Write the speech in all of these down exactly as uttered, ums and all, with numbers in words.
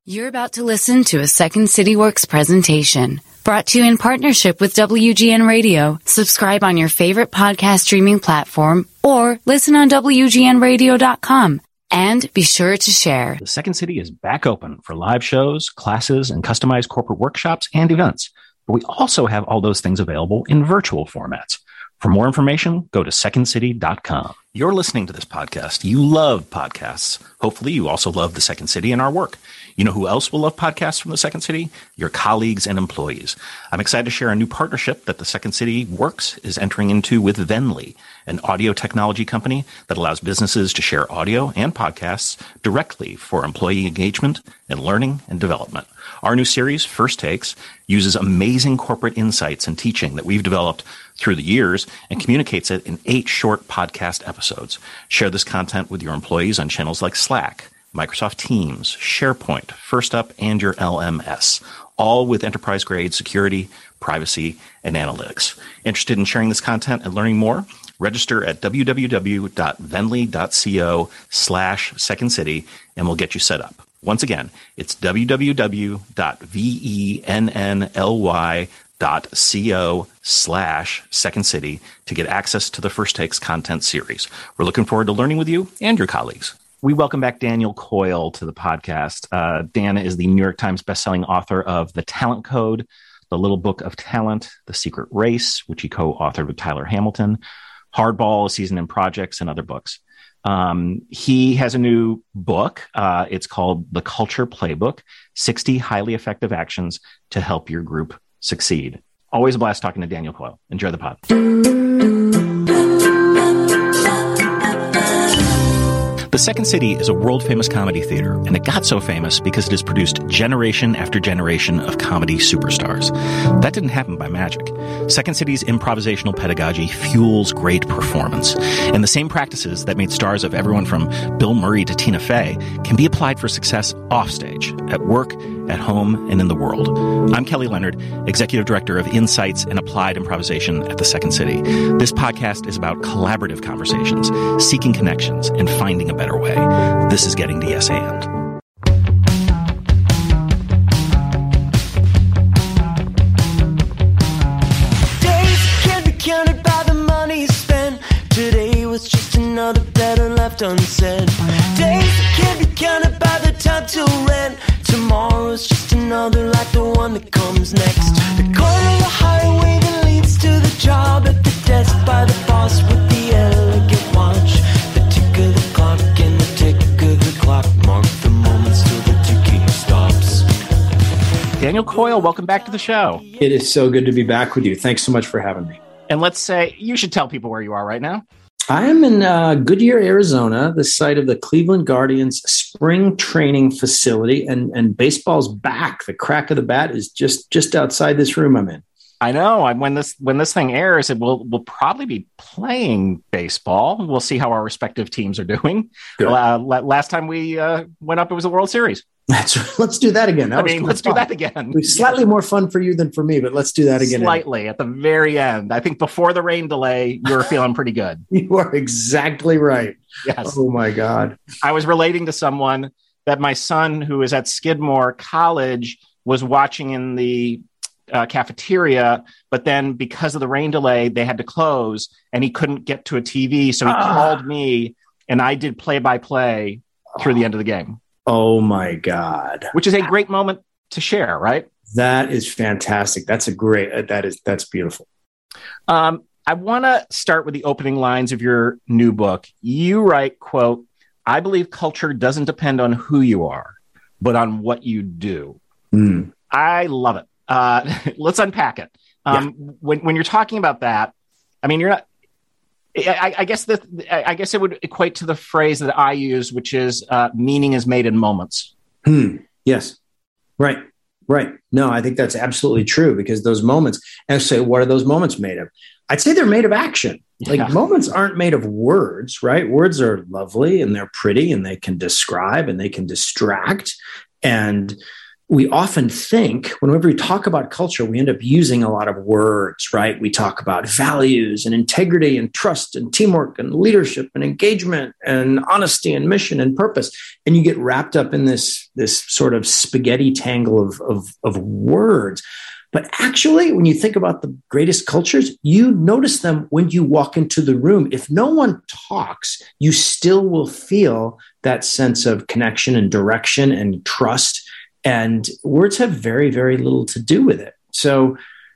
You're about to listen to a Second City Works presentation brought to you in partnership with W G N Radio. Subscribe on your favorite podcast streaming platform or listen on W G N radio dot com. And be sure to share. The Second City is back open for live shows, classes, and customized corporate workshops and events. But we also have all those things available in virtual formats. For more information, go to second city dot com. You're listening to this podcast. You love podcasts. Hopefully, you also love the Second City and our work. You know who else will love podcasts from the Second City? Your colleagues and employees. I'm excited to share a new partnership that the Second City Works is entering into with Venly, an audio technology company that allows businesses to share audio and podcasts directly for employee engagement and learning and development. Our new series, First Takes, uses amazing corporate insights and teaching that we've developed through the years and communicates it in eight short podcast episodes. Share this content with your employees on channels like Slack, Microsoft Teams, SharePoint, First Up, and your L M S, all with enterprise-grade security, privacy, and analytics. Interested in sharing this content and learning more? Register at w w w dot venly dot co slash second city and we'll get you set up. Once again, it's w w w dot venly dot co slash second city to get access to the First Takes content series. We're looking forward to learning with you and your colleagues. We welcome back Daniel Coyle to the podcast. Uh, Dan is the New York Times bestselling author of The Talent Code, The Little Book of Talent, The Secret Race, which he co-authored with Tyler Hamilton, Hardball, A Season in Projects, and other books. Um, he has a new book. Uh, it's called The Culture Playbook, sixty Highly Effective Actions to Help Your Group Succeed. Always a blast talking to Daniel Coyle. Enjoy the pod. The Second City is a world-famous comedy theater, and it got so famous because it has produced generation after generation of comedy superstars. That didn't happen by magic. Second City's improvisational pedagogy fuels great performance, and the same practices that made stars of everyone from Bill Murray to Tina Fey can be applied for success offstage, at work, at home, and in the world. I'm Kelly Leonard, Executive Director of Insights and Applied Improvisation at the Second City. This podcast is about collaborative conversations, seeking connections, and finding a better way. This is Getting to Yes And. Days can't be counted by the money spent. Today was just another better left unsaid. Days can't be counted by the time to rent. Tomorrow's just another like the one that comes next. The corner of the highway that leads to the job, at the desk by the boss with the elegant watch. The tick of the clock and the tick of the clock mark the moments till the ticking stops. Daniel Coyle, welcome back to the show. It is so good to be back with you. Thanks so much for having me. And let's say, you should tell people where you are right now. I am in uh, Goodyear, Arizona, the site of the Cleveland Guardians spring training facility, and, and baseball's back. The crack of the bat is just, just outside this room I'm in. I know. I, when this when this thing airs, it will we'll probably be playing baseball. We'll see how our respective teams are doing. Uh, last time we uh, went up, it was the World Series. Let's let's do that again. That I mean, let's fun. do that again. It was slightly more fun for you than for me, but let's do that again. Slightly at the very end. I think before the rain delay, you were feeling pretty good. You are exactly right. Yes. Oh my God. I was relating to someone that my son, who is at Skidmore College, was watching in the uh, cafeteria, but then because of the rain delay, they had to close, and he couldn't get to a T V, so he ah. called me, and I did play-by-play through the end of the game. Oh my God. Which is a great moment to share, right? That is fantastic. That's a great, uh, that is, that's beautiful. Um, I want to start with the opening lines of your new book. You write, quote, "I believe culture doesn't depend on who you are, but on what you do." Mm. I love it. Uh, let's unpack it. Um, yeah. when, when you're talking about that, I mean, you're not, I, I guess the, I guess it would equate to the phrase that I use, which is uh, meaning is made in moments. Hmm. Yes. Right. Right. No, I think that's absolutely true, because those moments, and say, what are those moments made of? I'd say they're made of action. Like, yeah. Moments aren't made of words, right? Words are lovely and they're pretty and they can describe and they can distract. And we often think whenever we talk about culture, we end up using a lot of words, right? We talk about values and integrity and trust and teamwork and leadership and engagement and honesty and mission and purpose. And you get wrapped up in this, this sort of spaghetti tangle of, of, of words. But actually, when you think about the greatest cultures, you notice them when you walk into the room. If no one talks, you still will feel that sense of connection and direction and trust. And words have very, very little to do with it. So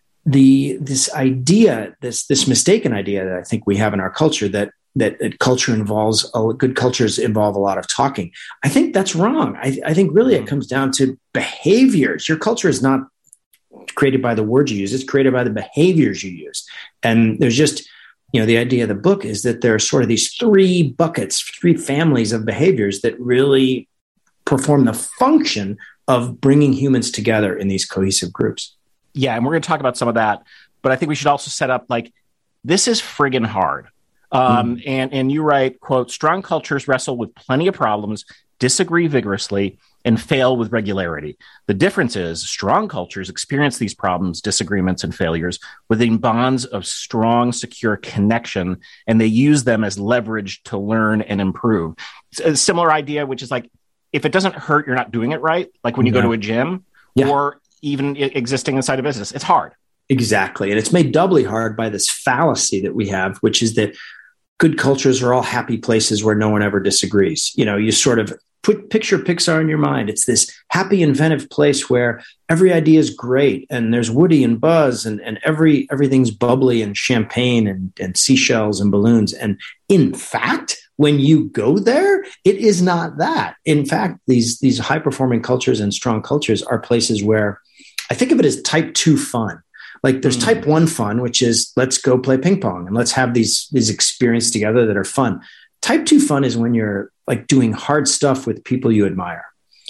the this idea, this this mistaken idea that I think we have in our culture that that, that culture involves, uh, good cultures involve a lot of talking. I think that's wrong. I, I think really it comes down to behaviors. Your culture is not created by the words you use. It's created by the behaviors you use. And there's just, you know, the idea of the book is that there are sort of these three buckets, three families of behaviors that really perform the function of bringing humans together in these cohesive groups. Yeah, and we're going to talk about some of that, but I think we should also set up like, this is friggin' hard. Um, mm. and, and you write, quote, strong cultures wrestle with plenty of problems, disagree vigorously, and fail with regularity. The difference is strong cultures experience these problems, disagreements, and failures within bonds of strong, secure connection, and they use them as leverage to learn and improve. It's a similar idea, which is like, if it doesn't hurt, you're not doing it right. Like when you yeah. go to a gym yeah. or even existing inside a business, it's hard. Exactly. And it's made doubly hard by this fallacy that we have, which is that good cultures are all happy places where no one ever disagrees. You know, you sort of put picture Pixar in your mind. It's this happy, inventive place where every idea is great and there's Woody and Buzz and, and every everything's bubbly and champagne and, and seashells and balloons. And in fact, when you go there, it is not that. In fact, these, these high-performing cultures and strong cultures are places where I think of it as type two fun. Like there's mm. type one fun, which is let's go play ping pong and let's have these, these experiences together that are fun. Type two fun is when you're like doing hard stuff with people you admire.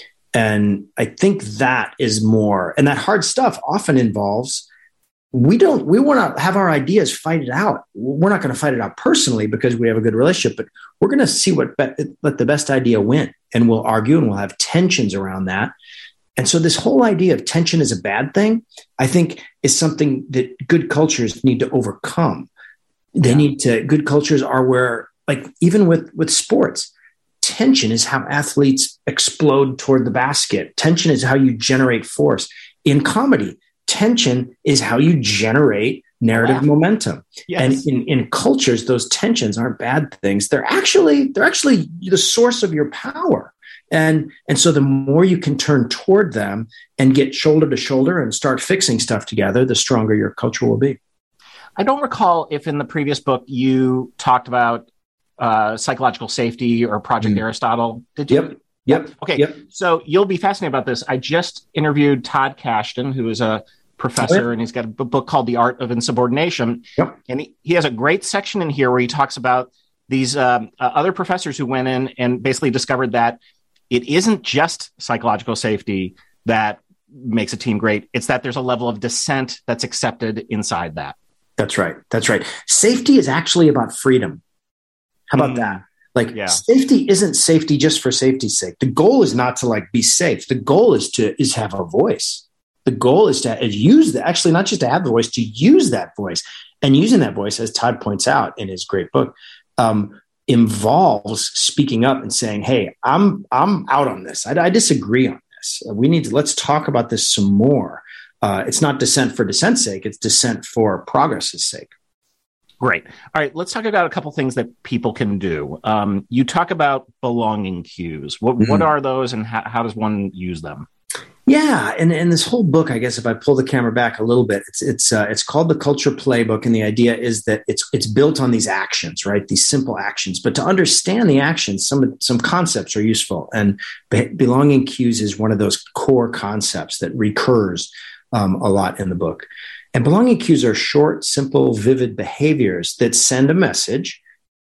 And I think that is more, and that hard stuff often involves, we don't, we want to have our ideas fight it out. We're not going to fight it out personally because we have a good relationship, but we're going to see what, be, let the best idea win. And we'll argue and we'll have tensions around that. And so this whole idea of tension is a bad thing, I think is something that good cultures need to overcome. They yeah. need to, good cultures are where, like even with, with sports, tension is how athletes explode toward the basket. Tension is how you generate force. In comedy, tension is how you generate narrative wow. momentum. Yes. And in, in cultures, those tensions aren't bad things. They're actually, they're actually the source of your power. And, and so the more you can turn toward them and get shoulder to shoulder and start fixing stuff together, the stronger your culture will be. I don't recall if in the previous book you talked about uh, psychological safety or Project mm. Aristotle. Did you? Yep. Yep. Okay. Yep. So you'll be fascinated about this. I just interviewed Todd Kashdan, who is a professor, oh, yeah. and he's got a book called The Art of Insubordination. Yep. And he, he has a great section in here where he talks about these um, uh, other professors who went in and basically discovered that it isn't just psychological safety that makes a team great. It's that there's a level of dissent that's accepted inside that. That's right. That's right. Safety is actually about freedom. How about mm. that? Like yeah. safety isn't safety just for safety's sake. The goal is not to like be safe. The goal is to is have a voice. The goal is to is use that, actually not just to have the voice, to use that voice. And using that voice, as Todd points out in his great book, um, involves speaking up and saying, hey, I'm I'm out on this. I, I disagree on this. We need to, let's talk about this some more. Uh, it's not dissent for dissent's sake. It's dissent for progress's sake. Great. All right. Let's talk about a couple things that people can do. Um, you talk about belonging cues. What mm-hmm. what are those and how, how does one use them? Yeah, and and this whole book, I guess, if I pull the camera back a little bit, it's it's uh, it's called the Culture Playbook, and the idea is that it's it's built on these actions, right? These simple actions. But to understand the actions, some some concepts are useful, and be- belonging cues is one of those core concepts that recurs um, a lot in the book. And belonging cues are short, simple, vivid behaviors that send a message: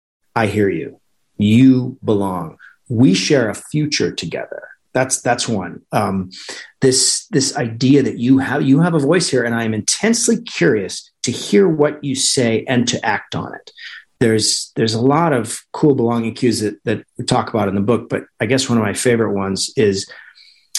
I hear you, you belong, we share a future together. That's that's one. Um, this this idea that you have you have a voice here, and I am intensely curious to hear what you say and to act on it. There's there's a lot of cool belonging cues that that we talk about in the book, but I guess one of my favorite ones is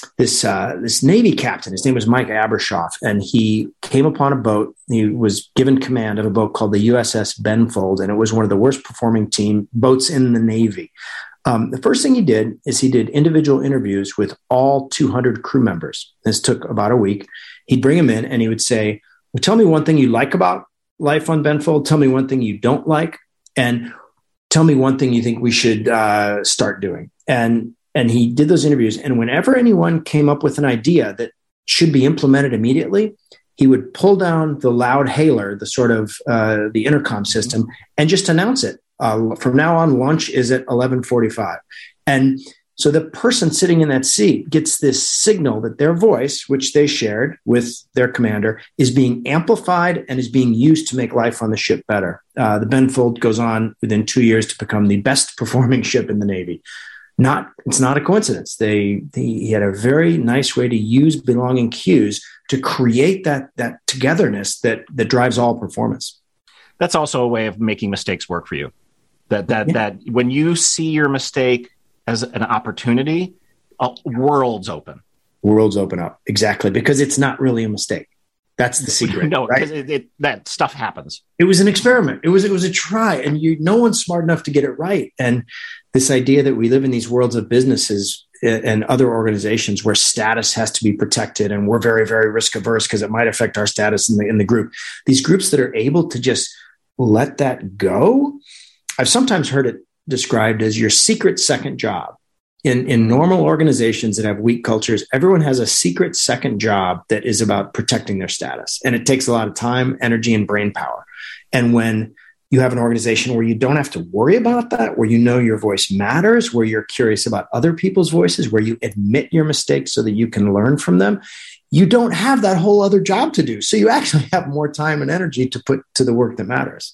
this uh, this Navy captain. His name was Mike Abershoff, and he came upon a boat. He was given command of a boat called the U S S Benfold, and it was one of the worst performing team boats in the Navy. Um, the first thing he did is he did individual interviews with all two hundred crew members. This took about a week. He'd bring them in, and he would say, well, tell me one thing you like about life on Benfold. Tell me one thing you don't like, and tell me one thing you think we should uh, start doing. And And he did those interviews. And whenever anyone came up with an idea that should be implemented immediately, he would pull down the loud hailer, the sort of uh, the intercom system, and just announce it. Uh, from now on, lunch is at eleven forty-five. And so the person sitting in that seat gets this signal that their voice, which they shared with their commander, is being amplified and is being used to make life on the ship better. Uh, the Benfold goes on within two years to become the best performing ship in the Navy. Not, it's not a coincidence. They, they, he had a very nice way to use belonging cues to create that, that togetherness that, that drives all performance. That's also a way of making mistakes work for you. That, that, yeah. that when you see your mistake as an opportunity, uh, worlds open. Worlds open up. Exactly. Because it's not really a mistake. That's the secret. No, right? because it, it, that stuff happens. It was an experiment. It was, it was a try, and you, no one's smart enough to get it right. And this idea that we live in these worlds of businesses and other organizations where status has to be protected, and we're very, very risk averse because it might affect our status in the, in the group. These groups that are able to just let that go. I've sometimes heard it described as your secret second job. In, in normal organizations that have weak cultures, everyone has a secret second job that is about protecting their status. And it takes a lot of time, energy, and brain power. And when you have an organization where you don't have to worry about that, where you know your voice matters, where you're curious about other people's voices, where you admit your mistakes so that you can learn from them, you don't have that whole other job to do. So you actually have more time and energy to put to the work that matters.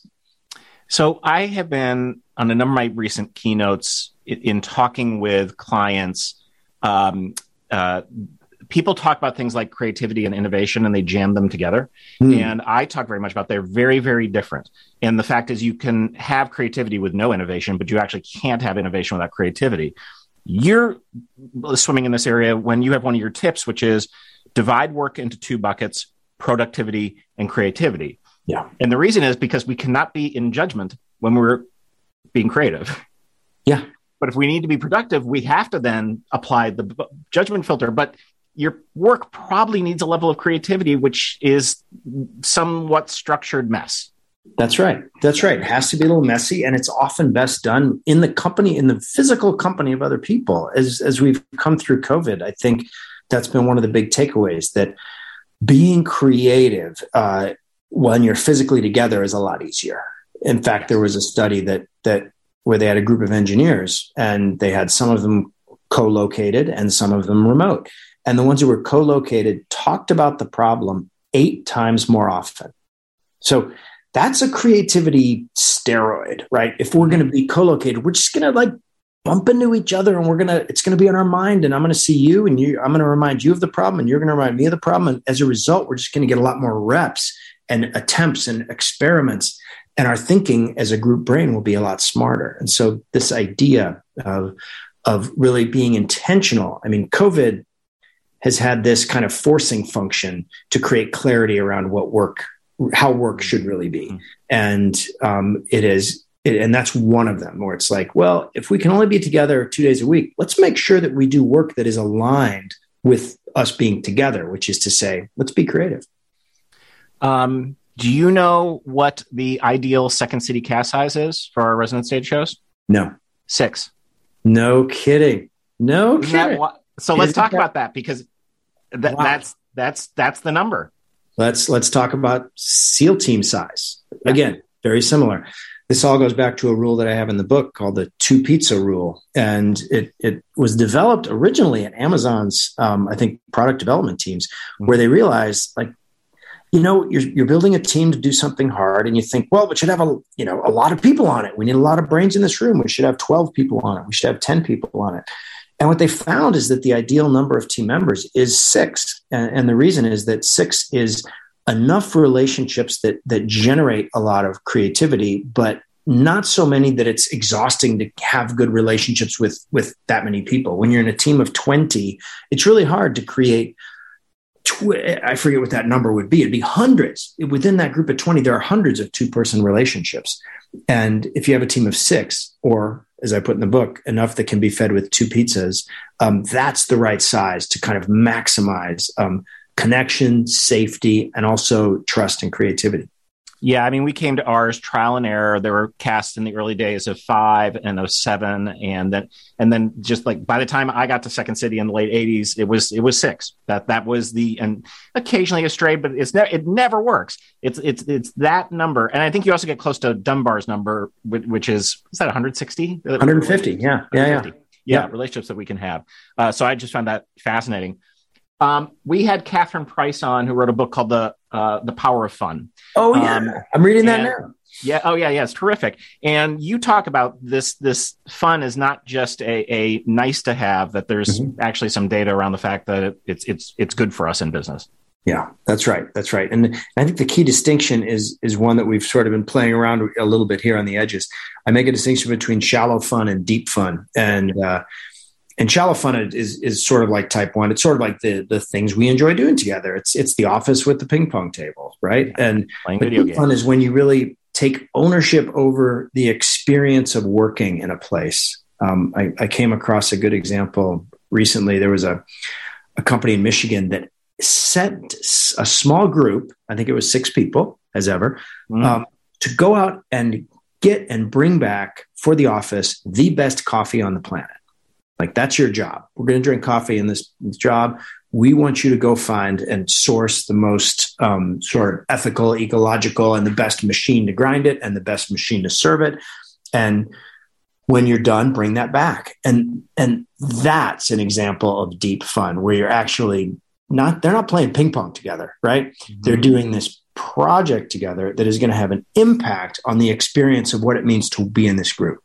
So I have been on a number of my recent keynotes in, in talking with clients. Um, uh, people talk about things like creativity and innovation, and they jam them together. Mm. And I talk very much about they're very, very different. And the fact is you can have creativity with no innovation, but you actually can't have innovation without creativity. You're swimming in this area when you have one of your tips, which is divide work into two buckets, productivity and creativity. Yeah. And the reason is because we cannot be in judgment when we're being creative. Yeah. But if we need to be productive, we have to then apply the b- judgment filter. But your work probably needs a level of creativity, which is somewhat structured mess. That's right. That's right. It has to be a little messy, and it's often best done in the company, in the physical company of other people. As, as we've come through COVID, I think that's been one of the big takeaways, that being creative uh, when you're physically together is a lot easier. In fact, there was a study that that where they had a group of engineers, and they had some of them co-located and some of them remote. And the ones who were co-located talked about the problem eight times more often. So that's a creativity steroid, right? If we're going to be co-located, we're just going to like bump into each other, and we're going to, it's going to be on our mind, and I'm going to see you, and you, I'm going to remind you of the problem, and you're going to remind me of the problem. And as a result, we're just going to get a lot more reps and attempts and experiments, and our thinking as a group brain will be a lot smarter. And so this idea of, of really being intentional, I mean, COVID has had this kind of forcing function to create clarity around what work, how work should really be. And um, it is, it, and that's one of them where it's like, well, if we can only be together two days a week, let's make sure that we do work that is aligned with us being together, which is to say, let's be creative. Um, do you know what the ideal Second City cast size is for our resident stage shows? No. Six. No kidding. No Isn't kidding. That, so let's Isn't talk that, about that, because th- wow. that's that's that's the number. Let's let's talk about SEAL team size. Yeah. Again, very similar. This all goes back to a rule that I have in the book called the two pizza rule. And it it was developed originally at Amazon's, um, I think, product development teams, mm-hmm. where they realized, like, you know, you're you're building a team to do something hard, and you think, well, we should have a you know a lot of people on it. We need a lot of brains in this room. We should have twelve people on it. We should have ten people on it. And what they found is that the ideal number of team members is six. And, and the reason is that six is enough relationships that that generate a lot of creativity, but not so many that it's exhausting to have good relationships with, with that many people. When you're in a team of twenty, it's really hard to create, tw- I forget what that number would be. It'd be hundreds. Within that group of twenty, there are hundreds of two-person relationships. And if you have a team of six, or as I put in the book, enough that can be fed with two pizzas, um, that's the right size to kind of maximize um, connection, safety, and also trust and creativity. Yeah, I mean, we came to ours trial and error. There were casts in the early days of five and of seven, and then and then just like by the time I got to Second City in the late eighties, it was it was six. That that was the and occasionally a stray, but it's ne- it never works. It's it's it's that number, and I think you also get close to Dunbar's number, which is is that one hundred sixty? one hundred fifty, yeah, yeah, yeah, yeah, yeah. Relationships that we can have. Uh, so I just found that fascinating. Um, we had Catherine Price on, who wrote a book called The uh, The Power of Fun. Oh yeah, um, I'm reading that and, now. Yeah. Oh yeah, yeah. It's terrific. And you talk about this. This fun is not just a, a nice to have. That there's mm-hmm. actually some data around the fact that it, it's it's it's good for us in business. Yeah, that's right. That's right. And I think the key distinction is is one that we've sort of been playing around a little bit here on the edges. I make a distinction between shallow fun and deep fun, and. Uh, And shallow fun is is sort of like type one. It's sort of like the the things we enjoy doing together. It's it's the office with the ping pong table, right? And playing video games. Fun is when you really take ownership over the experience of working in a place. Um, I, I came across a good example recently. There was a a company in Michigan that sent a small group, I think it was six people, as ever, mm. um, to go out and get and bring back for the office the best coffee on the planet. Like, that's your job. We're going to drink coffee in this, this job. We want you to go find and source the most um, sort of ethical, ecological, and the best machine to grind it and the best machine to serve it. And when you're done, bring that back. And, and that's an example of deep fun where you're actually not, they're not playing ping pong together, right? Mm-hmm. They're doing this project together that is going to have an impact on the experience of what it means to be in this group.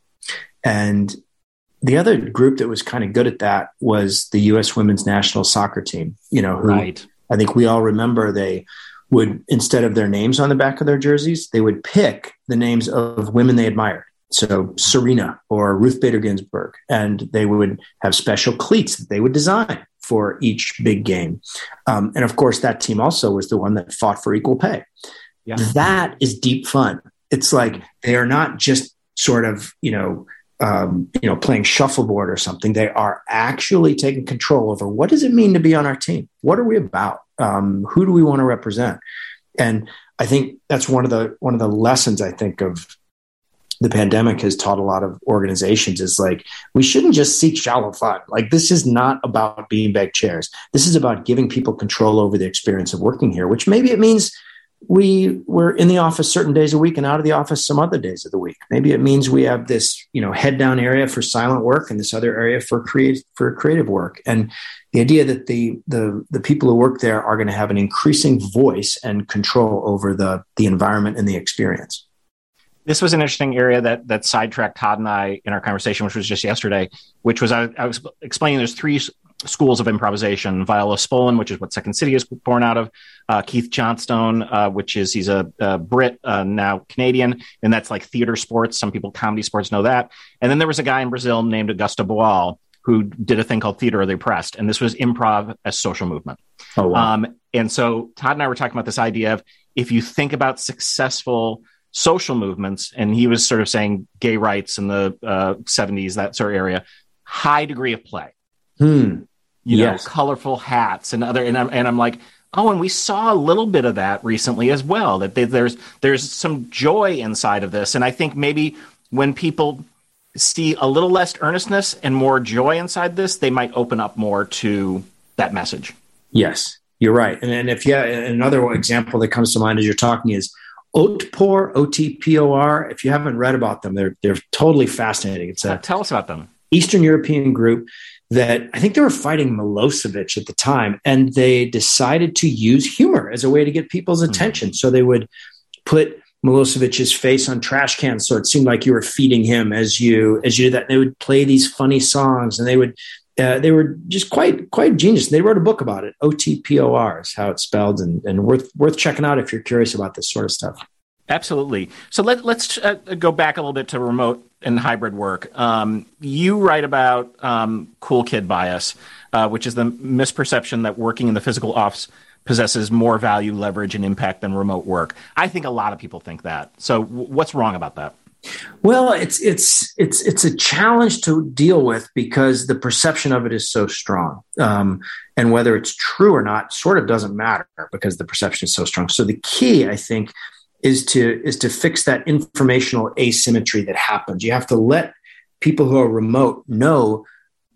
And the other group that was kind of good at that was the U S women's national soccer team, you know, who right. I think we all remember they would, instead of their names on the back of their jerseys, they would pick the names of women they admired. So Serena or Ruth Bader Ginsburg, and they would have special cleats that they would design for each big game. Um, and of course, that team also was the one that fought for equal pay. Yeah. That is deep fun. It's like they are not just sort of, you know, Um, you know, playing shuffleboard or something. They are actually taking control over what does it mean to be on our team? What are we about? Um, who do we want to represent? And I think that's one of the one of the lessons I think of the pandemic has taught a lot of organizations is like, we shouldn't just seek shallow fun. Like, this is not about beanbag chairs. This is about giving people control over the experience of working here, which maybe it means we were in the office certain days a week and out of the office some other days of the week. Maybe it means we have this, you know, head down area for silent work and this other area for creative, for creative work. And the idea that the, the, the people who work there are going to have an increasing voice and control over the, the environment and the experience. This was an interesting area that that sidetracked Todd and I in our conversation, which was just yesterday, which was I, I was explaining there's three schools of improvisation: Viola Spolin, which is what Second City is born out of; uh, Keith Johnstone, uh, which is he's a, a Brit, uh, now Canadian, and that's like theater sports. Some people, comedy sports, know that. And then there was a guy in Brazil named Augusto Boal who did a thing called Theater of the Oppressed, and this was improv as social movement. Oh, wow. Um, and so Todd and I were talking about this idea of if you think about successful social movements, and he was sort of saying gay rights in the uh, seventies, that sort of area, high degree of play. Hmm. You yes. know, colorful hats and other, and I'm, and I'm like, oh, and we saw a little bit of that recently as well, that they, there's, there's some joy inside of this. And I think maybe when people see a little less earnestness and more joy inside this, they might open up more to that message. Yes, you're right. And, and if, yeah, another example that comes to mind as you're talking is Otpor, O T P O R. If you haven't read about them, they're, they're totally fascinating. It's a uh, tell us about them. Eastern European group that I think they were fighting Milosevic at the time, and they decided to use humor as a way to get people's attention. Mm-hmm. So they would put Milosevic's face on trash cans, so it seemed like you were feeding him as you as you did that. And they would play these funny songs, and they would uh, they were just quite quite genius. And they wrote a book about it. O T P O R is how it's spelled, and, and worth worth checking out if you're curious about this sort of stuff. Absolutely. So let, let's uh, go back a little bit to remote and hybrid work. Um, you write about um, cool kid bias, uh, which is the misperception that working in the physical office possesses more value, leverage, and impact than remote work. I think a lot of people think that. So w- what's wrong about that? Well, it's it's it's it's a challenge to deal with because the perception of it is so strong, um, and whether it's true or not sort of doesn't matter because the perception is so strong. So the key, I think, is to is to fix that informational asymmetry that happens. You have to let people who are remote know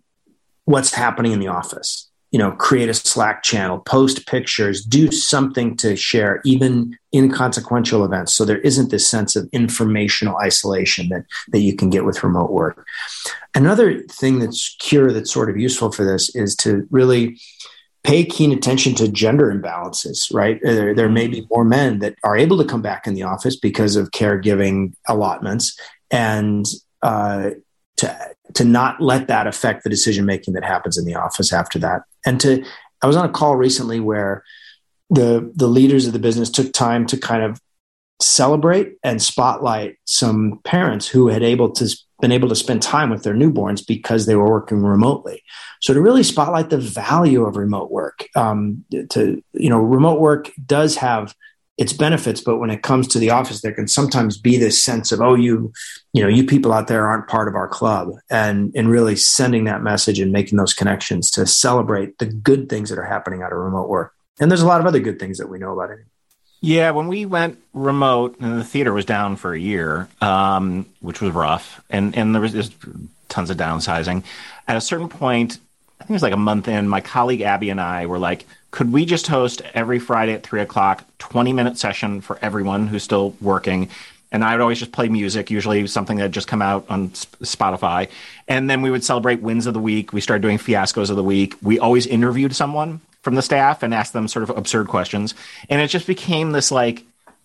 what's happening in the office. You know, create a Slack channel, post pictures, do something to share, even inconsequential events. So there isn't this sense of informational isolation that, that you can get with remote work. Another thing that's cure that's sort of useful for this is to really pay keen attention to gender imbalances, right? There, there may be more men that are able to come back in the office because of caregiving allotments, and uh, to to not let that affect the decision-making that happens in the office after that. And to, I was on a call recently where the, the leaders of the business took time to kind of celebrate and spotlight some parents who had able to been able to spend time with their newborns because they were working remotely. So to really spotlight the value of remote work, um, to, you know, remote work does have its benefits, but when it comes to the office, there can sometimes be this sense of, oh, you, you know, you people out there aren't part of our club, and, and really sending that message and making those connections to celebrate the good things that are happening out of remote work. And there's a lot of other good things that we know about it. Yeah, when we went remote, and the theater was down for a year, um, which was rough, and, and there was just tons of downsizing. At a certain point, I think it was like a month in, my colleague Abby and I were like, could we just host every Friday at three o'clock, twenty-minute session for everyone who's still working? And I would always just play music, usually something that had just come out on Spotify. And then we would celebrate wins of the week. We started doing fiascos of the week. We always interviewed someone from the staff and asked them sort of absurd questions. And it just became this like,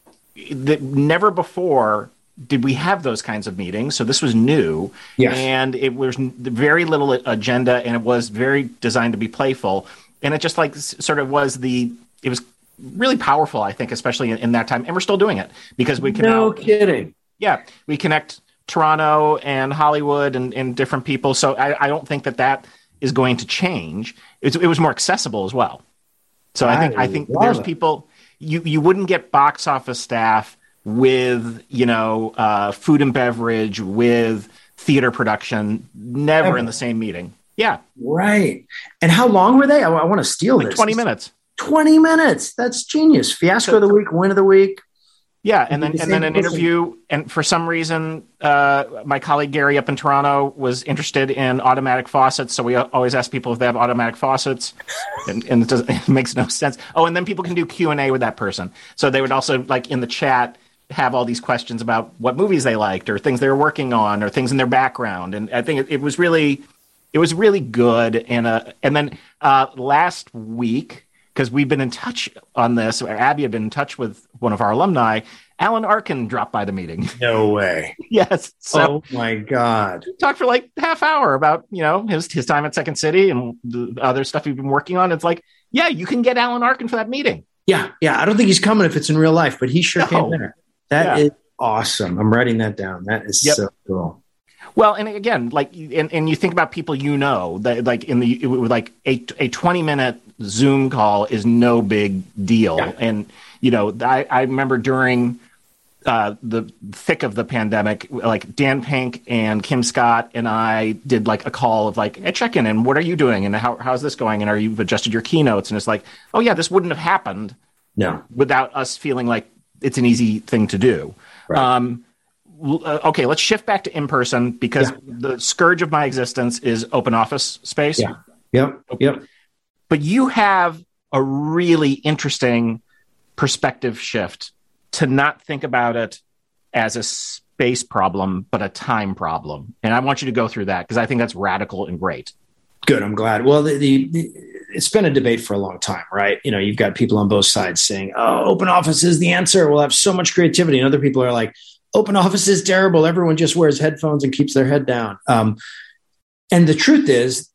that never before did we have those kinds of meetings. So this was new. Yes. And it was very little agenda, and it was very designed to be playful. And it just like sort of was the, it was really powerful, I think, especially in, in that time. And we're still doing it because we can. No now, kidding. Yeah. We connect Toronto and Hollywood and, and different people. So I, I don't think that that is going to change. It's, it was more accessible as well. So I, I think, I think there's it. people, you, you wouldn't get box office staff with, you know, uh, food and beverage, with theater production, never Ever. in the same meeting. Yeah. Right. And how long were they? I, I want to steal like this. twenty minutes. twenty minutes. That's genius. Fiasco so, of the week, win of the week. Yeah. And then, and then an interview. And for some reason, uh, my colleague Gary up in Toronto was interested in automatic faucets. So we always ask people if they have automatic faucets, and, and it, doesn't, it makes no sense. Oh, and then people can do Q and A with that person. So they would also, like in the chat, have all these questions about what movies they liked or things they were working on or things in their background. And I think it, it was really, it was really good. And, uh, and then uh, last week, because we've been in touch on this, or Abby had been in touch with one of our alumni, Alan Arkin dropped by the meeting. No way. Yes. So oh my God. We talked for like half hour about, you know, his, his time at Second City and the other stuff he's been working on. It's like, yeah, you can get Alan Arkin for that meeting. Yeah. Yeah. I don't think he's coming if it's in real life, but he sure no. came there. That yeah. is awesome. I'm writing that down. That is yep. so cool. Well, and again, like, and, and you think about people you know, that like in the like a a twenty minute Zoom call is no big deal. Yeah. And you know, I, I remember during uh, the thick of the pandemic, like Dan Pink and Kim Scott and I did like a call of like a check in and what are you doing and how how's this going and are you adjusted your keynotes, and it's like, oh yeah, this wouldn't have happened no without us feeling like it's an easy thing to do. Right. Um, uh, okay, let's shift back to in-person because yeah. the scourge of my existence is open office space. Yeah. Yep. Yep. But you have a really interesting perspective shift to not think about it as a space problem, but a time problem. And I want you to go through that because I think that's radical and great. Good. I'm glad. Well, the, the, the, it's been a debate for a long time, right? You know, you've got people on both sides saying, oh, open office is the answer. We'll have so much creativity. And other people are like, open office is terrible. Everyone just wears headphones and keeps their head down. Um, and the truth is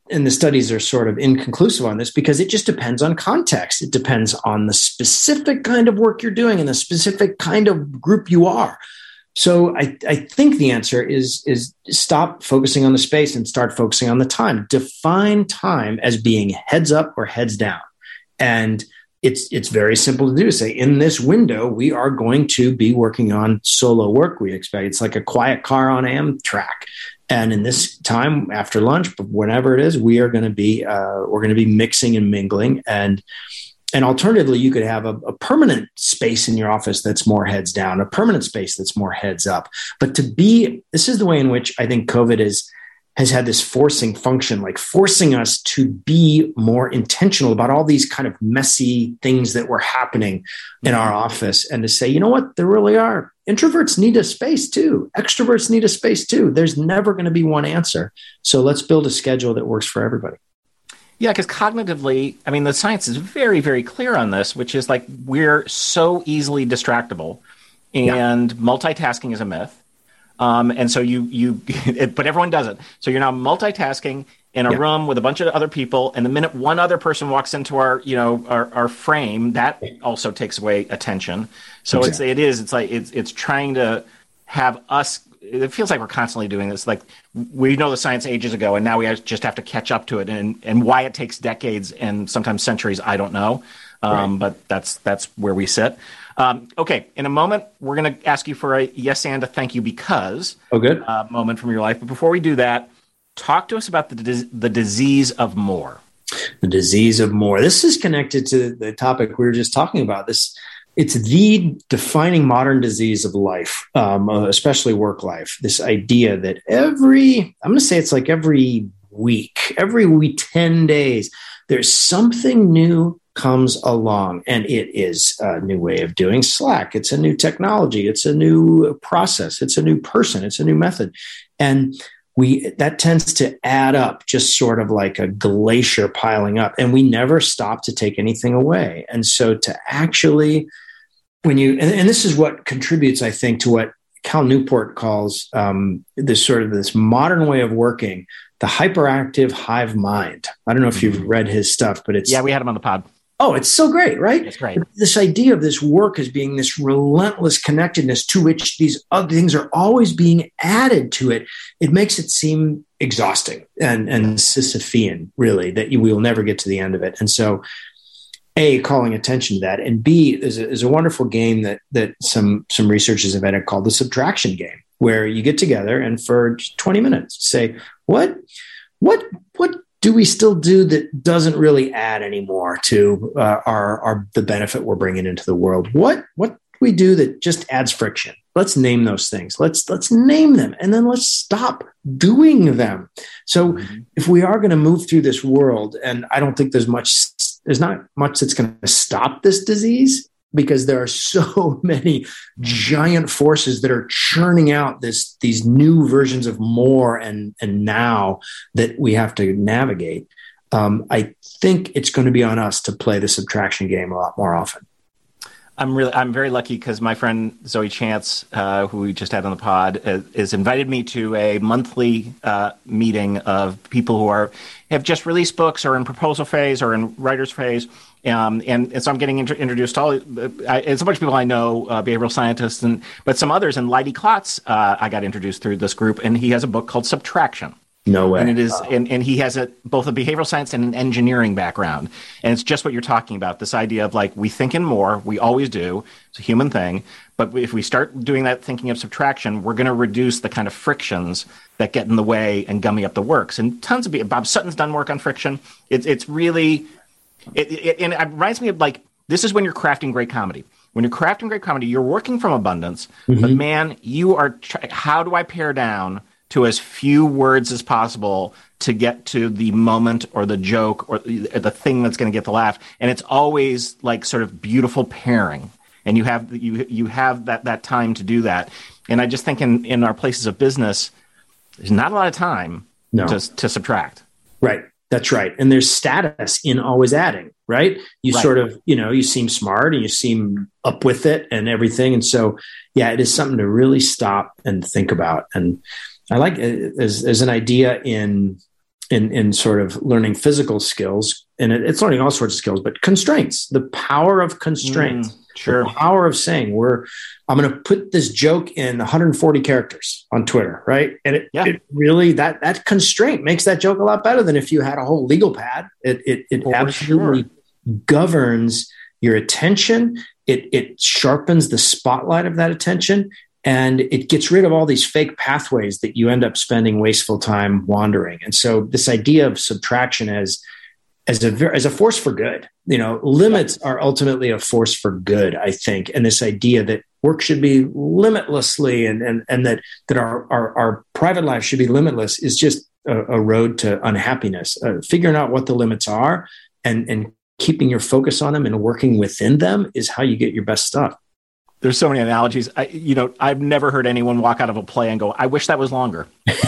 and the studies are sort of inconclusive on this because it just depends on context. It depends on the specific kind of work you're doing and the specific kind of group you are. So I, I think the answer is, is stop focusing on the space and start focusing on the time. Define time as being heads up or heads down. And it's it's very simple to do. Say, in this window, we are going to be working on solo work, we expect. It's like a quiet car on Amtrak. And in this time after lunch, whenever it is, we are going to be uh, we're going to be mixing and mingling. And and alternatively, you could have a, a permanent space in your office that's more heads down, a permanent space that's more heads up. But to be, this is the way in which I think COVID is has had this forcing function, like forcing us to be more intentional about all these kind of messy things that were happening in our office, and to say, you know what, there really are. Introverts need a space too. Extroverts need a space too. There's never going to be one answer. So let's build a schedule that works for everybody. Yeah, because cognitively, I mean, the science is very, very clear on this, which is like we're so easily distractible, and yeah. multitasking is a myth. Um, and so you, you, it, but everyone does it. So you're now multitasking in a yeah. room with a bunch of other people. And the minute one other person walks into our, you know, our, our frame, that also takes away attention. So exactly. it's, it is, it's like, it's, it's trying to have us, it feels like we're constantly doing this. Like we know the science ages ago, and now we just have to catch up to it. And, and why it takes decades and sometimes centuries, I don't know. Um, right. But that's, that's where we sit. Um, okay, in a moment, we're going to ask you for a yes and a thank you because oh, good. Uh, moment from your life. But before we do that, talk to us about the dis- the disease of more. The disease of more. This is connected to the topic we were just talking about. This, it's the defining modern disease of life, um, especially work life. This idea that every, I'm going to say it's like every week, every week, ten days, there's something new comes along, and it is a new way of doing Slack. It's a new technology. It's a new process. It's a new person. It's a new method. And we, that tends to add up, just sort of like a glacier piling up, and we never stop to take anything away. And so to actually, when you, and, and this is what contributes, I think, to what Cal Newport calls um, this sort of this modern way of working, the hyperactive hive mind. I don't know if you've read his stuff, but it's, yeah, we had him on the pod. Oh, it's so great, right? It's great. This idea of this work as being this relentless connectedness to which these other things are always being added to it, it makes it seem exhausting and, and Sisyphean, really, that you will never get to the end of it. And so, A, calling attention to that, and B, is a, is a wonderful game that that some some researchers have invented called the subtraction game, where you get together and for twenty minutes say, what, what, what, do we still do that doesn't really add anymore to uh, our, our the benefit we're bringing into the world? What what do we do that just adds friction? Let's name those things. Let's let's name them, and then let's stop doing them. So mm-hmm. if we are going to move through this world, and I don't think there's much, there's not much that's going to stop this disease, because there are so many giant forces that are churning out this these new versions of more and and now that we have to navigate. Um, I think it's going to be on us to play the subtraction game a lot more often. I'm really, I'm very lucky because my friend Zoe Chance, uh, who we just had on the pod, uh, has invited me to a monthly uh, meeting of people who are have just released books or in proposal phase or in writer's phase. Um, and, and so I'm getting int- introduced to all, uh, I, it's a bunch of people I know, uh, behavioral scientists, and but some others. And Leidy Klotz, uh, I got introduced through this group, and he has a book called Subtraction. No way. And it is, oh. and, and he has a both a behavioral science and an engineering background. And it's just what you're talking about, this idea of like, we think in more, we always do. It's a human thing. But if we start doing that thinking of subtraction, we're going to reduce the kind of frictions that get in the way and gummy up the works. And tons of, Bob Sutton's done work on friction. It's it's really, it, it, and it reminds me of like, this is when you're crafting great comedy. When you're crafting great comedy, you're working from abundance, mm-hmm. but man, you are, try- how do I pare down to as few words as possible to get to the moment or the joke or the, the thing that's going to get the laugh? And it's always like sort of beautiful pairing. And you have you you have that, that time to do that. And I just think in, in our places of business, there's not a lot of time no. to, to subtract. Right. That's right. And there's status in always adding, right? You right. sort of, you know, you seem smart and you seem up with it and everything. And so, yeah, it is something to really stop and think about. And I like it as, as an idea in in in sort of learning physical skills, and it, it's learning all sorts of skills, but constraints, the power of constraints, mm, sure, the power of saying we're I'm going to put this joke in one hundred forty characters on Twitter, right? And it, yeah. it really that that constraint makes that joke a lot better than if you had a whole legal pad. It it, it absolutely sure. governs your attention. It it sharpens the spotlight of that attention. And it gets rid of all these fake pathways that you end up spending wasteful time wandering. And so this idea of subtraction as as a as a force for good, you know, limits are ultimately a force for good, I think. And this idea that work should be limitlessly and and and that that our our, our private life should be limitless is just a, a road to unhappiness. Uh, figuring out what the limits are and and keeping your focus on them and working within them is how you get your best stuff. There's so many analogies. I, you know, I've never heard anyone walk out of a play and go, I wish that was longer.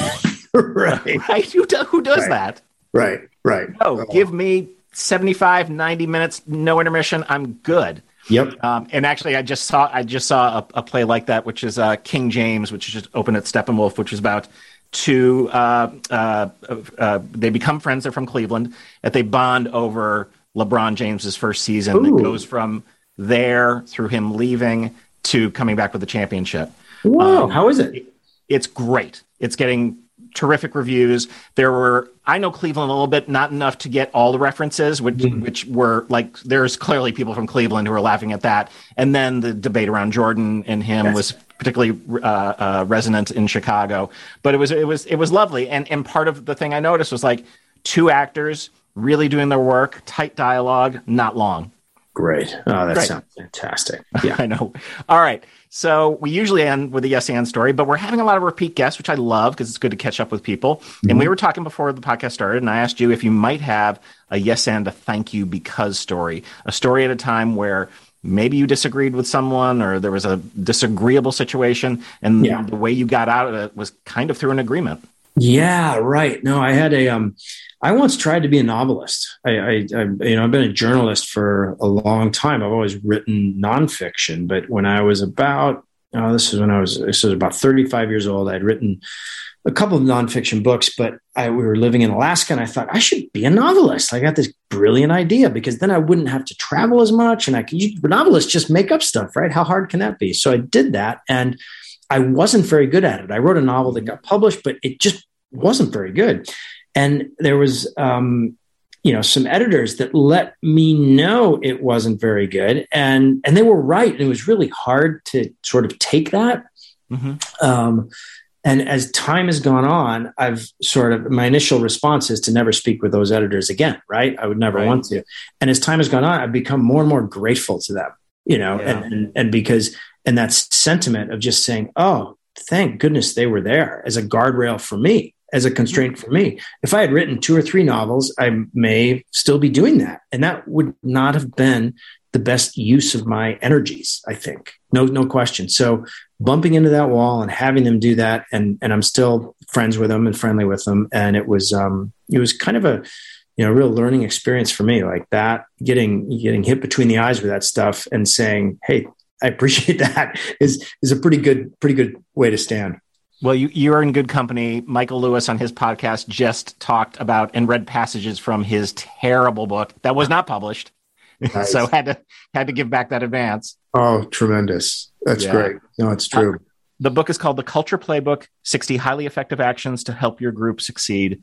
right. Right. Who, do, who does right. that? Right. Right. No, oh. give me seventy-five, ninety minutes, no intermission. I'm good. Yep. Um, and actually, I just saw I just saw a, a play like that, which is uh, King James, which is just open at Steppenwolf, which is about two, uh, uh, uh, they become friends. They're from Cleveland, that they bond over LeBron James's first season. Ooh. That goes from there through him leaving to coming back with the championship. Whoa, um, how is it? It's great. It's getting terrific reviews. There were, I know Cleveland a little bit, not enough to get all the references, which, mm. which were like, there's clearly people from Cleveland who are laughing at that. And then the debate around Jordan and him yes. was particularly uh, uh, resonant in Chicago. But it was, it was, it was lovely. And, and part of the thing I noticed was like two actors really doing their work, tight dialogue, not long. Great. Oh, that Great. sounds fantastic. Yeah, I know. All right. So we usually end with a yes and story, but we're having a lot of repeat guests, which I love because it's good to catch up with people. Mm-hmm. And we were talking before the podcast started, and I asked you if you might have a yes and a thank you because story, a story at a time where maybe you disagreed with someone or there was a disagreeable situation, and yeah. the way you got out of it was kind of through an agreement. Yeah, right. No, I had a, um, I once tried to be a novelist. I, I, I, you know, I've been a journalist for a long time. I've always written nonfiction, but when I was about, oh, this is when I was, this was about thirty-five years old. I'd written a couple of nonfiction books, but I, we were living in Alaska and I thought I should be a novelist. I got this brilliant idea because then I wouldn't have to travel as much. And I could, you, novelists just make up stuff, right? How hard can that be? So I did that. And I wasn't very good at it. I wrote a novel that got published, but it just wasn't very good. And there was, um, you know, some editors that let me know it wasn't very good. And, and they were right. And it was really hard to sort of take that. Mm-hmm. Um, and as time has gone on, I've sort of, my initial response is to never speak with those editors again, right? I would never right. want to. And as time has gone on, I've become more and more grateful to them, you know, yeah. and, and, and because, and that sentiment of just saying, oh, thank goodness they were there as a guardrail for me, as a constraint for me. If I had written two or three novels, I may still be doing that. And that would not have been the best use of my energies, I think. No, no question. So bumping into that wall and having them do that, and and I'm still friends with them and friendly with them. And it was um it was kind of a you know real learning experience for me, like that, getting getting hit between the eyes with that stuff and saying, hey, I appreciate that is is a pretty good, pretty good way to stand. Well, you, you're in good company. Michael Lewis on his podcast just talked about and read passages from his terrible book that was not published. Nice. So had to had to give back that advance. Oh, tremendous. That's yeah. great. No, it's true. Uh, the book is called The Culture Playbook, sixty Highly Effective Actions to Help Your Group Succeed.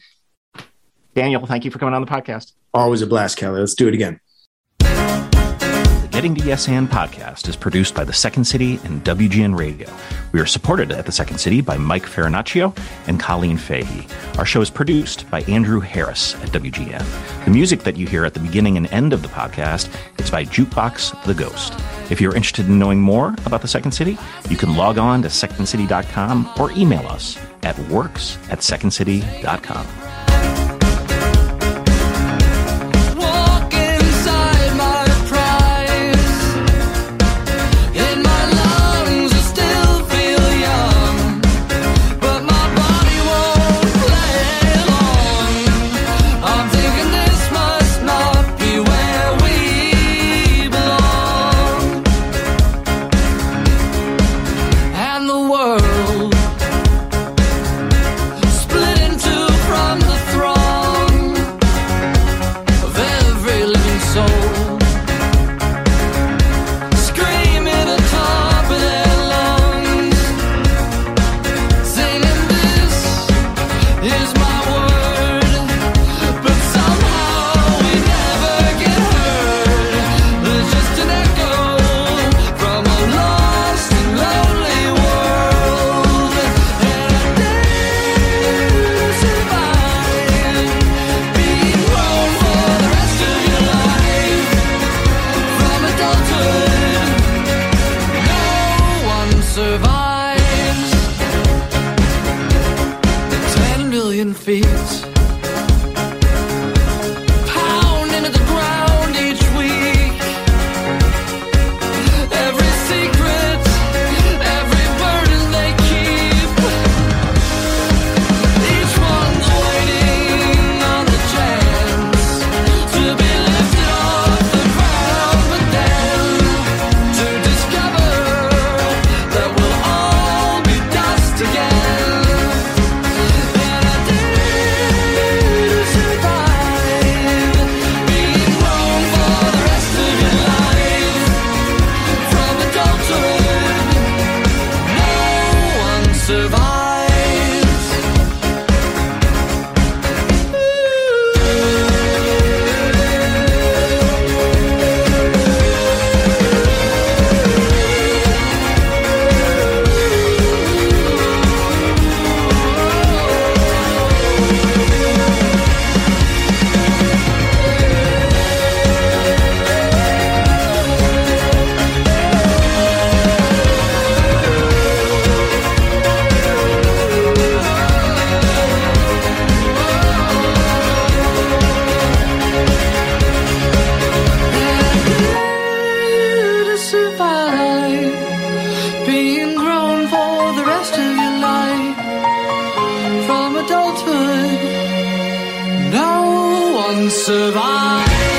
Daniel, thank you for coming on the podcast. Always a blast, Kelly. Let's do it again. Getting to Yes and podcast is produced by the Second City and W G N Radio. We are supported at the Second City by Mike Farinaccio and Colleen Fahey. Our show is produced by Andrew Harris at W G N. The music that you hear at the beginning and end of the podcast is by Jukebox the Ghost. If you're interested in knowing more about the Second City, you can log on to second city dot com or email us at works at second city dot com. Split into from survive.